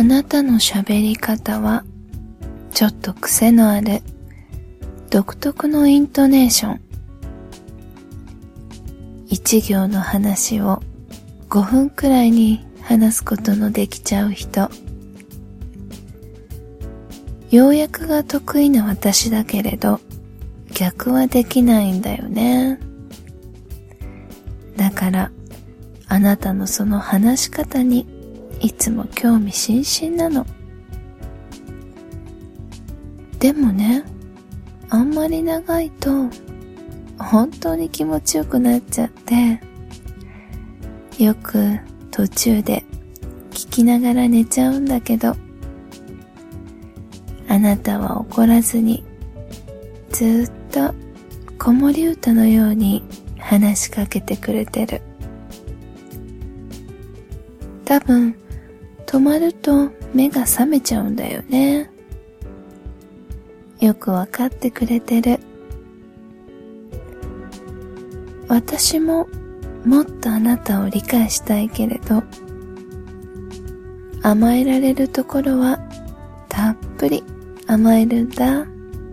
なたの喋り方はちょっと癖のある独特のイントネーション。一行の話を5分くらいに話すことのできちゃう人。要約が得意な私だけれど逆はできないんだよね。だからあなたのその話し方にいつも興味津々なの。でもね、あんまり長いと本当に気持ちよくなっちゃって、よく途中で聞きながら寝ちゃうんだけど、あなたは怒らずにずっと子守歌のように話しかけてくれてる。多分止まると目が覚めちゃうんだよね。よくわかってくれてる。私ももっとあなたを理解したいけれど、甘えられるところはたっぷり甘えるんだ。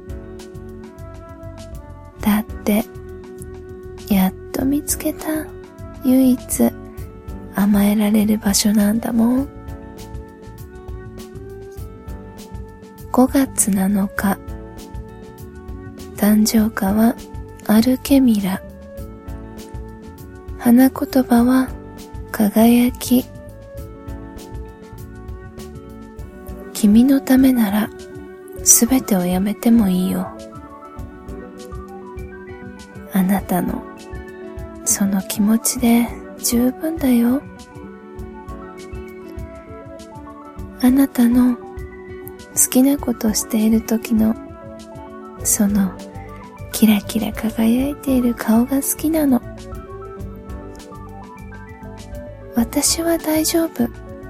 だってやっと見つけた唯一甘えられる場所なんだもん。5月7日、誕生花はアルケミラ。花言葉は輝き。君のためならすべてをやめてもいいよ。あなたのその気持ちで十分だよ。あなたの好きなことしている時のそのキラキラ輝いている顔が好きなの。私は大丈夫。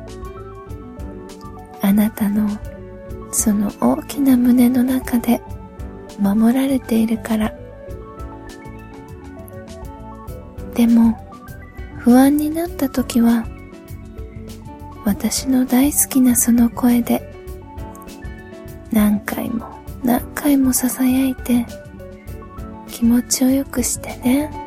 あなたのその大きな胸の中で守られているから。でも不安になった時は私の大好きなその声で何回も何回もささやいて気持ちをよくしてね。